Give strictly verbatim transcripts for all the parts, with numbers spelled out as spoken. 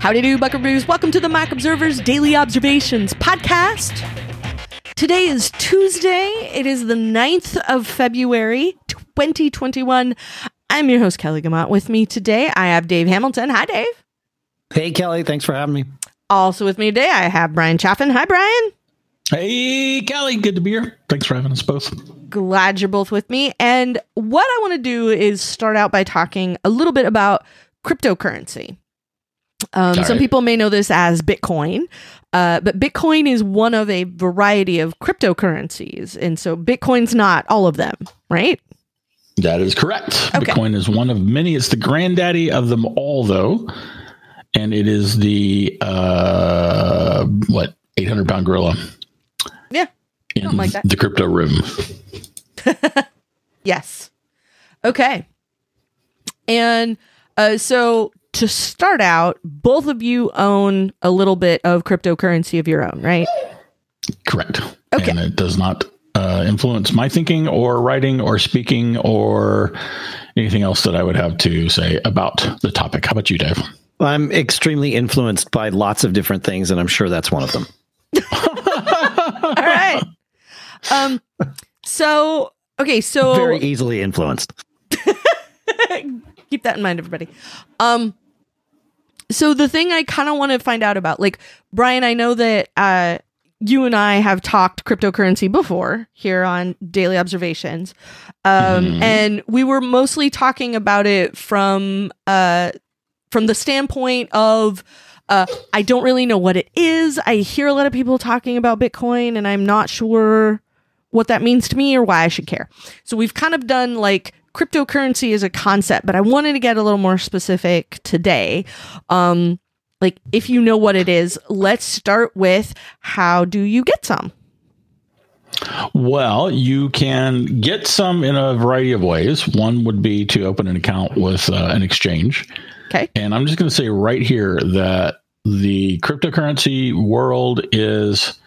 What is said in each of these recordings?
Howdy do, buckaroos. Welcome to the Mac Observer's Daily Observations podcast. Today is Tuesday. It is the ninth of February, twenty twenty-one. I'm your host, Kelly Gamont. With me today, I have Dave Hamilton. Hi, Dave. Hey, Kelly. Thanks for having me. Also with me today, I have Brian Chaffin. Hi, Brian. Hey, Kelly. Good to be here. Thanks for having us both. Glad you're both with me. And what I want to do is start out by talking a little bit about cryptocurrency. Um, some right. people may know this as Bitcoin, uh, but Bitcoin is one of a variety of cryptocurrencies. And so Bitcoin's not all of them, right? That is correct. Okay. Bitcoin is one of many. It's the granddaddy of them all, though. And it is the, uh, what, eight hundred pound gorilla. Yeah. In like that. the crypto room. Yes. Okay. And uh, so to start out, both of you own a little bit of cryptocurrency of your own, right? Correct. Okay. And it does not uh, influence my thinking or writing or speaking or anything else that I would have to say about the topic. How about you, Dave? I'm extremely influenced by lots of different things, and I'm sure that's one of them. All right. Um. So, okay. So Very easily influenced. keep that in mind, everybody. Um. So the thing I kind of want to find out about, like, Brian, I know that uh, you and I have talked cryptocurrency before here on Daily Observations. Um, Mhm. and we were mostly talking about it from uh, from the standpoint of, uh, I don't really know what it is. I hear a lot of people talking about Bitcoin, and I'm not sure what that means to me or why I should care. So we've kind of done like cryptocurrency as a concept, but I wanted to get a little more specific today. Um, like, if you know what it is, let's start with, how do you get some? Well, you can get some in a variety of ways. One would be to open an account with uh, an exchange. Okay. And I'm just going to say right here that the cryptocurrency world is,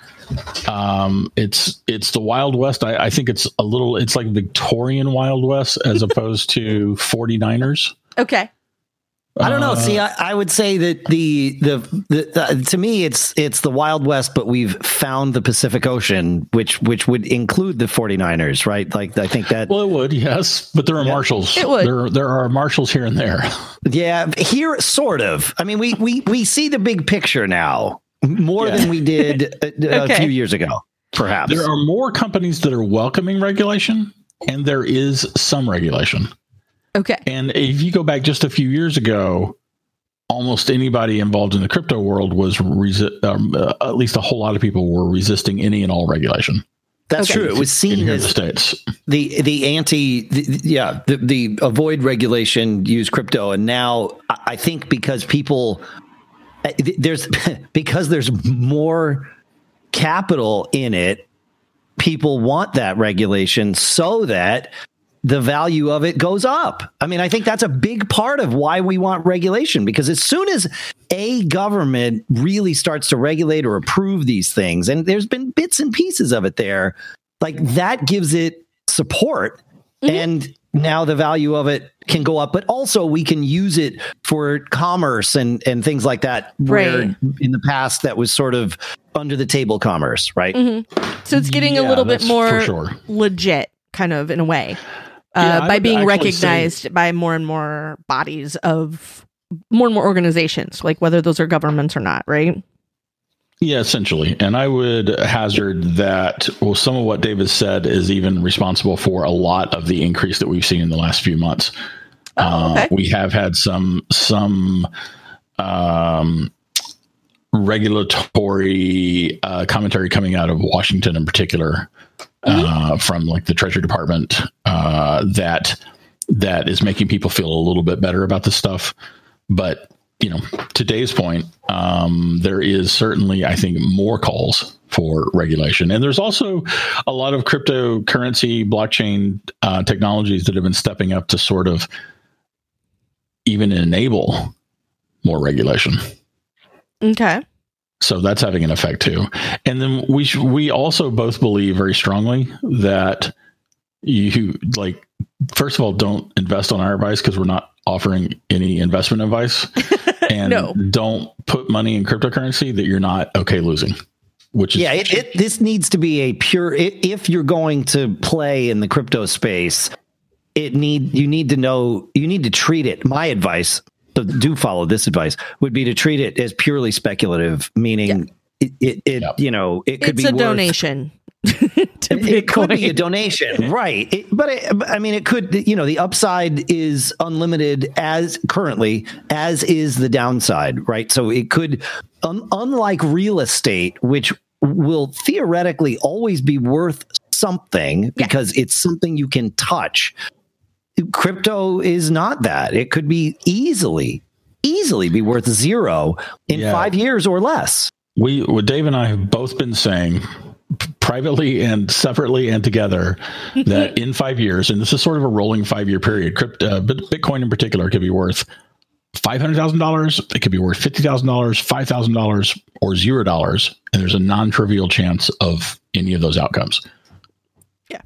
um, it's it's the Wild West. I, I think it's a little, it's like Victorian Wild West as opposed to forty-niners. Okay. I don't know. Uh, See, I, I would say that the, the the the to me it's it's the Wild West, but we've found the Pacific Ocean, which which would include the forty-niners, right? Like, I think that. Well, it would, yes, but there are Yeah. marshals. It would. There there are marshals here and there. Yeah, here sort of. I mean, we we we see the big picture now more Yeah. than we did a, Okay. a few years ago, perhaps. There are more companies that are welcoming regulation, and there is some regulation. Okay. And if you go back just a few years ago, almost anybody involved in the crypto world was resi- um, uh, at least a whole lot of people were resisting any and all regulation. That's Okay. true. It was in seen here in as the States. the the anti the, the- yeah the, the avoid regulation, use crypto, and now I I think because people uh, th- there's because there's more capital in it, people want that regulation so that the value of it goes up. I mean, I think that's a big part of why we want regulation, because as soon as a government really starts to regulate or approve these things, and there's been bits and pieces of it there, like that gives it support. Mhm. And now the value of it can go up, but also we can use it for commerce and, and things like that. Where Right. in the past that was sort of under the table commerce, right? Mhm. So it's getting a Yeah, little bit that's more for sure. legit, kind of, in a way, uh, Yeah, I by would being actually say- recognized by more and more bodies of more and more organizations, like whether those are governments or not, right? Yeah, essentially. And I would hazard that, well, some of what David said is even responsible for a lot of the increase that we've seen in the last few months. Oh, okay. Uh, we have had some some um, regulatory uh, commentary coming out of Washington in particular, uh, from like the Treasury Department, uh, that that is making people feel a little bit better about this stuff. But you know, to Dave's point, um, there is certainly, I think, more calls for regulation. And there's also a lot of cryptocurrency, blockchain uh, technologies that have been stepping up to sort of even enable more regulation. Okay. So that's having an effect too. And then we sh- we also both believe very strongly that you, like, first of all, don't invest on our advice, because we're not offering any investment advice. and No. don't put money in cryptocurrency that you're not okay losing. Which is yeah, it, it, this needs to be a pure. If you're going to play in the crypto space, it need you need to know you need to treat it. My advice, so do follow this advice, would be to treat it as purely speculative, meaning Yeah. it, it, it Yep. you know it could It's be a worth, donation. to It, it could be a Bitcoin. donation, right? It, but it, I mean, it could. You know, the upside is unlimited as currently, as is the downside, right? So it could, un, unlike real estate, which will theoretically always be worth something because it's something you can touch. Crypto is not that. It could be easily, easily be worth zero in Yeah. five years or less. We, what Dave and I have both been saying p- privately and separately and together that in five years, and this is sort of a rolling five year period, crypto, uh, but Bitcoin in particular could be worth five hundred thousand dollars. It could be worth fifty thousand dollars, five thousand dollars, or zero dollars. And there's a non-trivial chance of any of those outcomes. Yeah.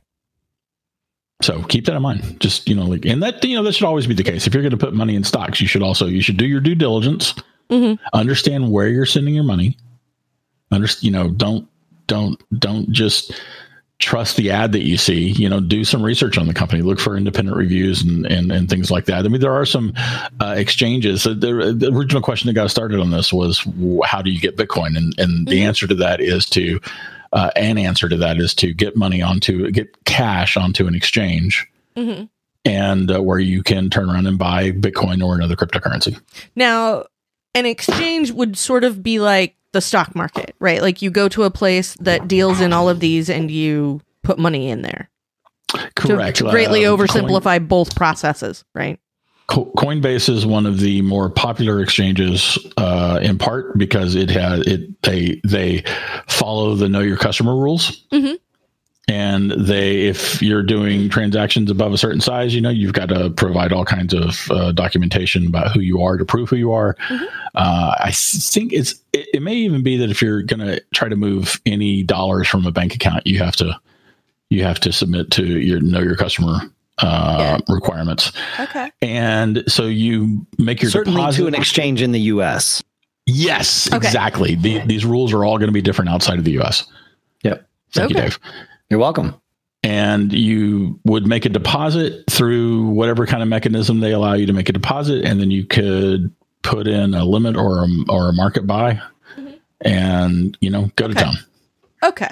So keep that in mind. Just, you know, like, and that, you know, that should always be the case. If you're going to put money in stocks, you should also, you should do your due diligence, Mhm. understand where you're sending your money. Understand, you know, don't, don't, don't just trust the ad that you see, you know, do some research on the company, look for independent reviews and, and, and things like that. I mean, there are some uh, exchanges. The, the original question that got us started on this was, how do you get Bitcoin? And, and the Mhm. answer to that is to, uh, an answer to that is to get money onto, get cash onto an exchange. Mhm. And uh, where you can turn around and buy Bitcoin or another cryptocurrency. Now, an exchange would sort of be like the stock market, right? Like you go to a place that deals in all of these and you put money in there. Correct. To, to greatly Uh, oversimplify both processes, right? Co- Coinbase is one of the more popular exchanges, uh, in part because it has it they they follow the know your customer rules, Mhm. and they if you're doing transactions above a certain size, you know you've got to provide all kinds of uh, documentation about who you are to prove who you are. Mhm. Uh, I think it's it, it may even be that if you're going to try to move any dollars from a bank account, you have to you have to submit to your know your customer uh, Yeah. requirements. Okay. And so you make your Certainly deposit to an exchange in the U S. Yes, Okay. exactly. The, these rules are all going to be different outside of the U S. Yep. Thank you, Okay. Dave. You're welcome. And you would make a deposit through whatever kind of mechanism they allow you to make a deposit, and then you could put in a limit or a, or a market buy, Mhm. and you know go to Okay. town. Okay.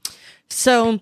So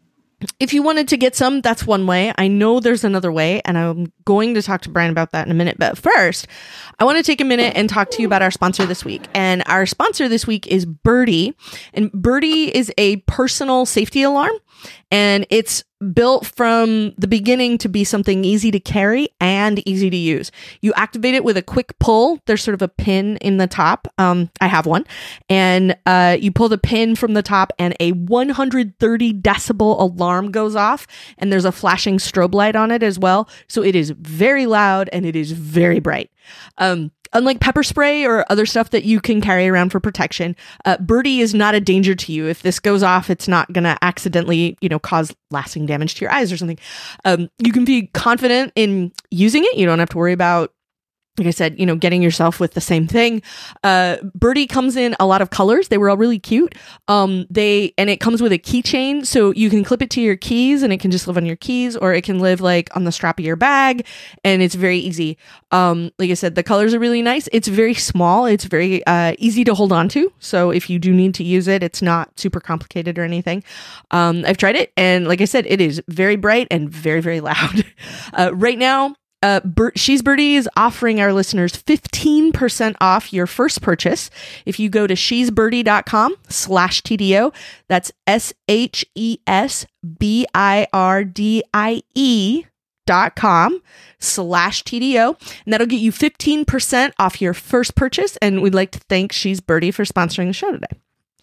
if you wanted to get some, that's one way. I know there's another way, and I'm going to talk to Brian about that in a minute. But first, I want to take a minute and talk to you about our sponsor this week. And our sponsor this week is Birdie. And Birdie is a personal safety alarm, and it's built from the beginning to be something easy to carry and easy to use. You activate it with a quick pull. There's sort of a pin in the top. Um, I have one. And uh, you pull the pin from the top and a one hundred thirty decibel alarm goes off. And there's a flashing strobe light on it as well. So it is very loud and it is very bright. Um, Unlike pepper spray or other stuff that you can carry around for protection, uh, Birdie is not a danger to you. If this goes off, it's not going to accidentally, you know, cause lasting damage to your eyes or something. Um, you can be confident in using it. You don't have to worry about, like I said, you know, getting yourself with the same thing. Uh, Birdie comes in a lot of colors. They were all really cute. Um, they and it comes with a keychain, so you can clip it to your keys, and it can just live on your keys, or it can live like on the strap of your bag, and it's very easy. Um, like I said, the colors are really nice. It's very small. It's very uh, easy to hold on to. So if you do need to use it, it's not super complicated or anything. Um, I've tried it, and like I said, it is very bright and very, very loud. Uh, right now, Uh, Bir- She's Birdie is offering our listeners fifteen percent off your first purchase if you go to she's birdie dot com slash T D O. That's S H E S B I R D I E dot com slash T D O. And that'll get you fifteen percent off your first purchase. And we'd like to thank She's Birdie for sponsoring the show today.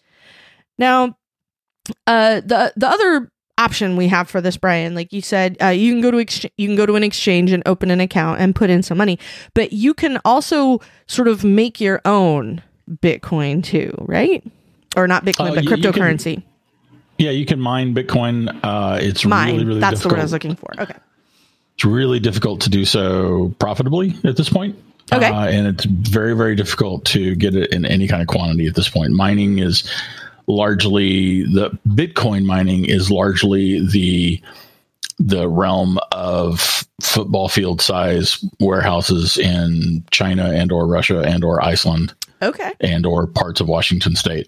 Now, uh, the, the other option we have for this, Brian, like you said, uh, you can go to ex- you can go to an exchange and open an account and put in some money, but you can also sort of make your own Bitcoin too, right? Or not Bitcoin, Uh, but you- you can- cryptocurrency. Yeah, you can mine Bitcoin. Uh, it's Mine. really, really That's difficult. the word I was looking for. Okay. It's really difficult to do so profitably at this point. Okay. Uh, and it's very, very difficult to get it in any kind of quantity at this point. Mining is largely the Bitcoin mining is largely the the realm of football field size warehouses in China and or Russia and or Iceland. Okay. And or parts of Washington State.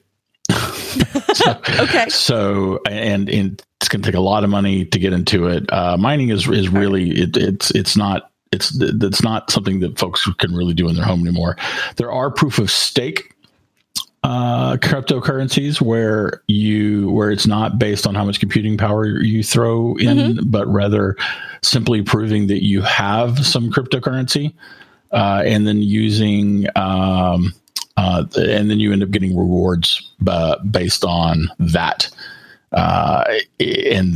so, okay. So, and, and it's going to take a lot of money to get into it. Uh, mining is, is really, it, it's, it's not, it's, it's not something that folks can really do in their home anymore. There are proof of stake uh, cryptocurrencies where you, where it's not based on how much computing power you throw in, mm-hmm. but rather simply proving that you have some cryptocurrency, uh, and then using, um, Uh, and then you end up getting rewards uh, based on that. Uh, and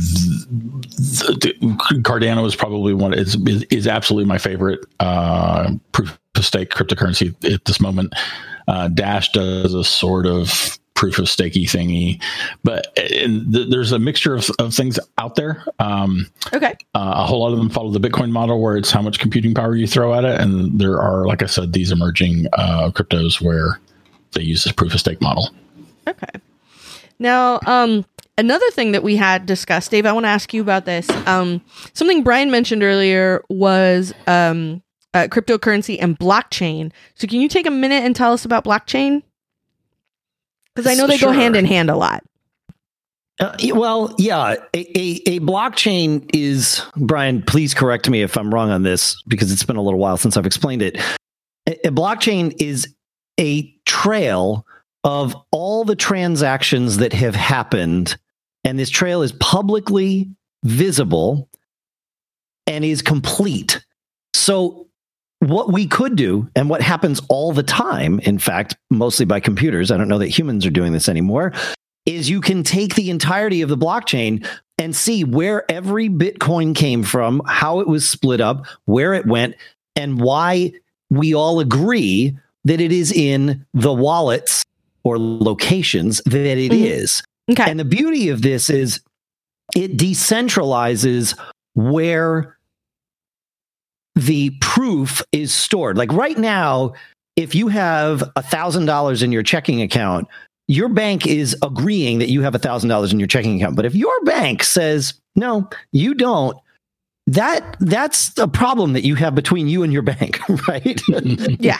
th- th- Cardano is probably one is, is is absolutely my favorite uh, proof of stake cryptocurrency at this moment. Uh, Dash does a sort of proof of stakey thingy, but and th- there's a mixture of, of things out there. Um, okay. Uh, a whole lot of them follow the Bitcoin model where it's how much computing power you throw at it. And there are, like I said, these emerging uh, cryptos where they use this proof of stake model. Okay. Now, um, another thing that we had discussed, Dave, I want to ask you about this. Um, something Brian mentioned earlier was um, uh, cryptocurrency and blockchain. So can you take a minute and tell us about blockchain? Because I know they Sure. go hand in hand a lot. Uh, well, yeah, a, a, a blockchain is, Brian, please correct me if I'm wrong on this, because it's been a little while since I've explained it. A, a blockchain is a trail of all the transactions that have happened, and this trail is publicly visible and is complete. So what we could do, and what happens all the time, in fact, mostly by computers, I don't know that humans are doing this anymore, is you can take the entirety of the blockchain and see where every Bitcoin came from, how it was split up, where it went, and why we all agree that it is in the wallets or locations that it mm-hmm. is. Okay. And the beauty of this is it decentralizes where the proof is stored. Like right now, if you have a thousand dollars in your checking account, your bank is agreeing that you have a thousand dollars in your checking account. But if your bank says, no, you don't, that that's a problem that you have between you and your bank, right? Yeah.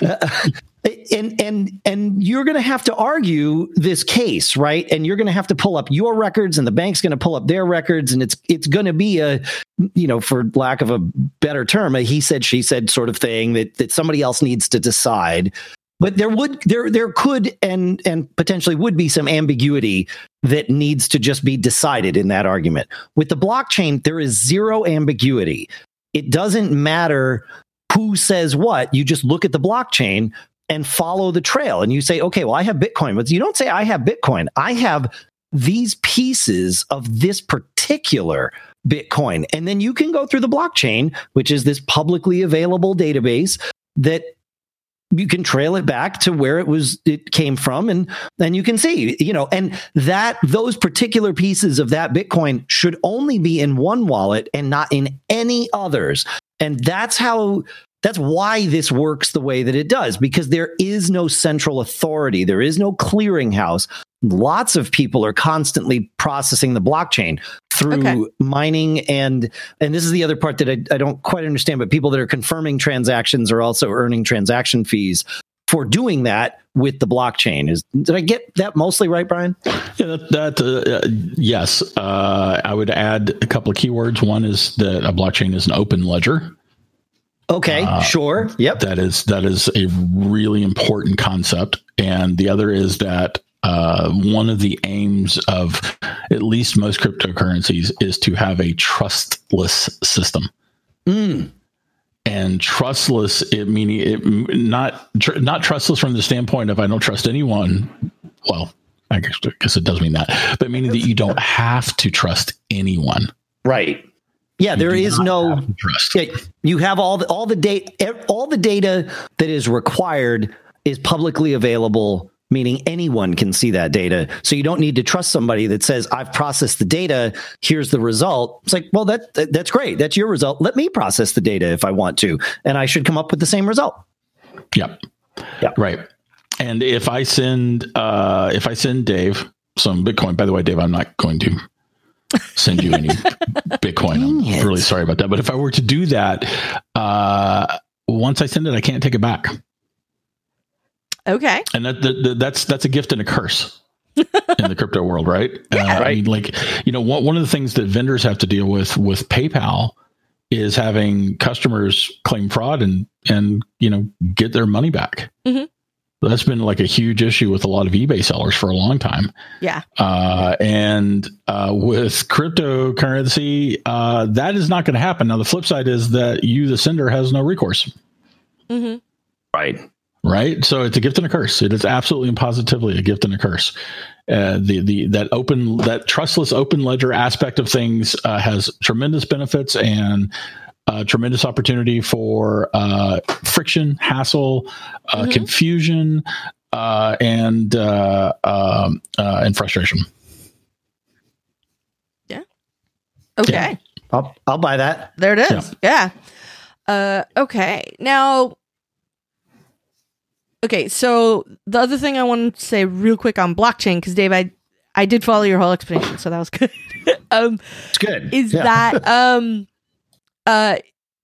And and and you're going to have to argue this case, right? And you're going to have to pull up your records, and the bank's going to pull up their records, and it's it's going to be a, you know, for lack of a better term, a he said, she said sort of thing that that somebody else needs to decide. But there would there there could and and potentially would be some ambiguity that needs to just be decided in that argument. With the blockchain, there is zero ambiguity. It doesn't matter who says what. You just look at the blockchain and follow the trail. And you say, okay, well, I have Bitcoin. But you don't say I have Bitcoin. I have these pieces of this particular Bitcoin. And then you can go through the blockchain, which is this publicly available database that you can trail it back to where it was, it came from. And then you can see, you know, and that those particular pieces of that Bitcoin should only be in one wallet and not in any others. And that's how, that's why this works the way that it does, because there is no central authority. There is no clearinghouse. Lots of people are constantly processing the blockchain through okay. mining. And and this is the other part that I, I don't quite understand, but people that are confirming transactions are also earning transaction fees for doing that with the blockchain. Is did I get that mostly right, Brian? Yeah, that, that uh, yes. Uh, I would add a couple of keywords. One is that a blockchain is an open ledger. Okay, uh, sure. Yep. That is that is a really important concept. And the other is that uh, one of the aims of at least most cryptocurrencies is to have a trustless system. Mm. And trustless, it meaning it not tr- not trustless from the standpoint of I don't trust anyone. Well, I guess, I guess it does mean that, but meaning that you don't have to trust anyone. Right. Yeah, there is no trust. Yeah, you have all the all the data all the data that is required is publicly available, meaning anyone can see that data. So you don't need to trust somebody that says, I've processed the data, here's the result. It's like, well, that, that that's great. That's your result. Let me process the data if I want to, and I should come up with the same result. Yep. Yep. Right. And if I send uh, if I send Dave some Bitcoin, by the way, Dave, I'm not going to send you any Bitcoin. I'm really sorry about that. But if I were to do that, uh, once I send it, I can't take it back. Okay. And that, that that's that's a gift and a curse in the crypto world, right? Yeah, uh, right. I mean, like, you know, one, one of the things that vendors have to deal with with PayPal is having customers claim fraud and, and, you know, get their money back. Mm-hmm. That's been like a huge issue with a lot of eBay sellers for a long time. Yeah. Uh, and uh, with cryptocurrency, uh, that is not going to happen. Now, the flip side is that you, the sender, has no recourse. Mm-hmm. Right. Right. So it's a gift and a curse. It is absolutely and positively a gift and a curse. Uh, the, the, that open, that trustless open ledger aspect of things uh, has tremendous benefits and uh, tremendous opportunity for uh, friction, hassle, uh, Mm-hmm. confusion, uh, and, uh, um, uh, and frustration. Yeah. Okay. Yeah. I'll, I'll buy that. There it is. Yeah. Uh, okay. Now, okay. So the other thing I wanted to say real quick on blockchain, because Dave, I, I did follow your whole explanation, so that was good. um, It's good. is Yeah. that um, uh,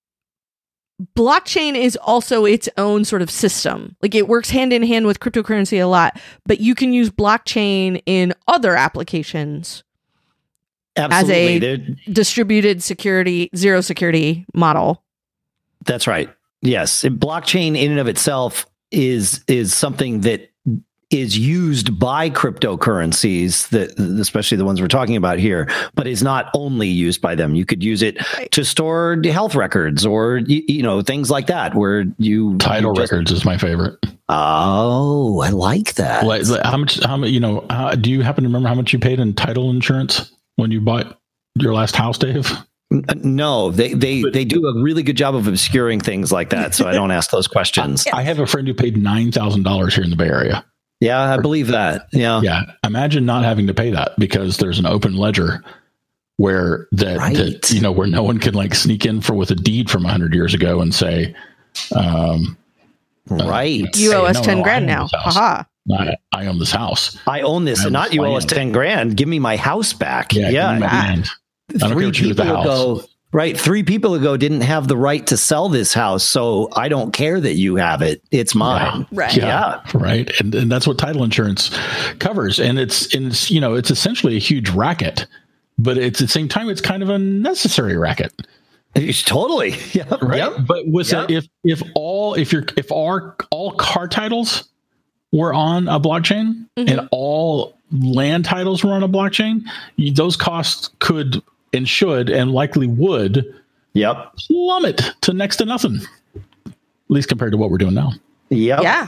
blockchain is also its own sort of system. Like it works hand in hand with cryptocurrency a lot, but you can use blockchain in other applications. Absolutely. a- They're- Distributed security, zero security model. That's right. Yes. And blockchain in and of itself is is something that is used by cryptocurrencies, that especially the ones we're talking about here, but is not only used by them. You could use it Right. to store health records or you, you know things like that, where you Title you just- records is my favorite. Oh, I like that. Like, like, how much? How much? You know? How, do you happen to remember how much you paid in title insurance when you bought your last house, Dave? N- No, they they they do a really good job of obscuring things like that, so I don't ask those questions. I have a friend who paid nine thousand dollars here in the Bay Area. Yeah, I believe that. Yeah. Yeah, imagine not having to pay that because there's an open ledger where that, Right. that you know where no one can like sneak in for with a deed from a hundred years ago and say, um, Right. You owe Hey, us no, ten no, I grand own now. this house. Haha. I, I own this house. I own this, I and not you owe us land. ten grand. Give me my house back. Yeah, Yeah. give me my yeah. land. I don't care Three what you do with the people house. ago, right? Three people ago didn't have the right to sell this house, so I don't care that you have it. It's mine. Right. Yeah. Right. And, and that's what title insurance covers. And it's, and it's, you know, it's essentially a huge racket, but it's at the same time, it's kind of a necessary racket. It's totally. Yep. Right. Yep. But with Yep. a, if, if all, if you're, if our, all car titles were on a blockchain Mhm. and all land titles were on a blockchain, you, those costs could and should and likely would Yep. plummet to next to nothing, at least compared to what we're doing now. Yep. Yeah.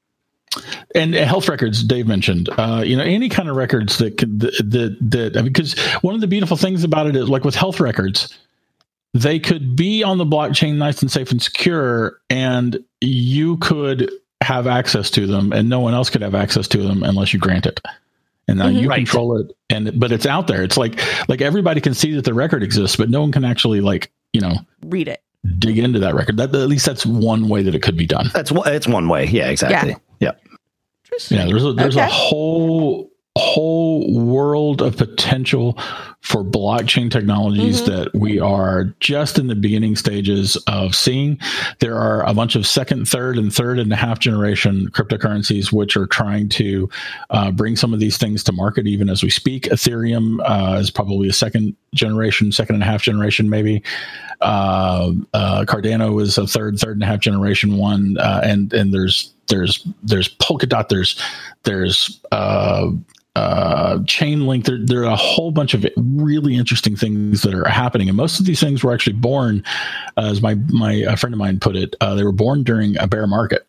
And uh, health records, Dave mentioned, uh, you know, any kind of records that could, that, that, that I mean, because one of the beautiful things about it is like with health records, they could be on the blockchain nice and safe and secure, and you could have access to them and no one else could have access to them unless you grant it. And now Mhm. you Right. control it. And, but it's out there. It's like, like everybody can see that the record exists, but no one can actually like, you know, Read it. dig into that record. That, at least that's one way that it could be done. That's one. It's one way. Yeah. Exactly. Yep. Interesting. Yeah, there's a, there's a Okay. whole whole world of potential for blockchain technologies Mhm. that we are just in the beginning stages of seeing. There are a bunch of second, third, and third and a half generation cryptocurrencies which are trying to uh, bring some of these things to market even as we speak. Ethereum uh, is probably a second generation, second and a half generation, maybe. Uh, uh, Cardano is a third, third and a half generation one, uh, and and there's there's there's Polkadot, there's there's uh, uh, Chainlink. There there are a whole bunch of really interesting things that are happening, and most of these things were actually born, uh, as my my a friend of mine put it, uh, they were born during a bear market,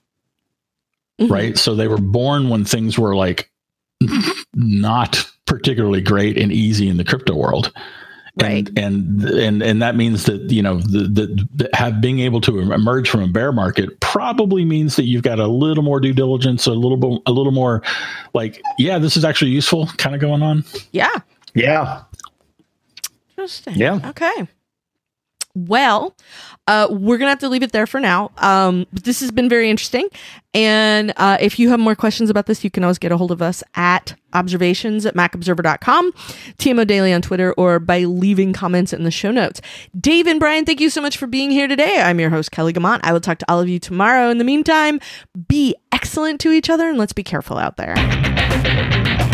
Mhm. right? So they were born when things were like not particularly great and easy in the crypto world. Right. And, and and and that means that, you know, the, the, the have being able to emerge from a bear market probably means that you've got a little more due diligence, a little bit, a little more like, yeah, this is actually useful kind of going on. Yeah. Yeah. Interesting. Yeah. Okay. Well, uh, we're going to have to leave it there for now. Um, but this has been very interesting. And uh, if you have more questions about this, you can always get a hold of us at observations at mac observer dot com, T M O Daily on Twitter, or by leaving comments in the show notes. Dave and Brian, thank you so much for being here today. I'm your host, Kelly Gamont. I will talk to all of you tomorrow. In the meantime, be excellent to each other and let's be careful out there.